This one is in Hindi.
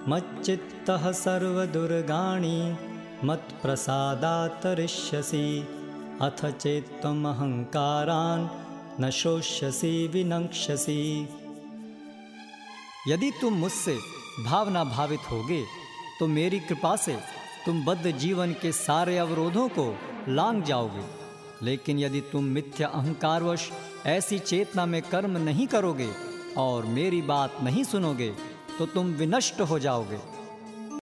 मच्चित्तः सर्वदुर्गाणि मत्प्रसादात्तरिष्यसि अथ चेत्त्वमहंकारान् न शोष्यसि विनक्ष्यसि। यदि तुम मुझसे भावना भावित होगे तो मेरी कृपा से तुम बद्ध जीवन के सारे अवरोधों को लांघ जाओगे। लेकिन यदि तुम मिथ्या अहंकारवश ऐसी चेतना में कर्म नहीं करोगे और मेरी बात नहीं सुनोगे तो तुम विनष्ट हो जाओगे।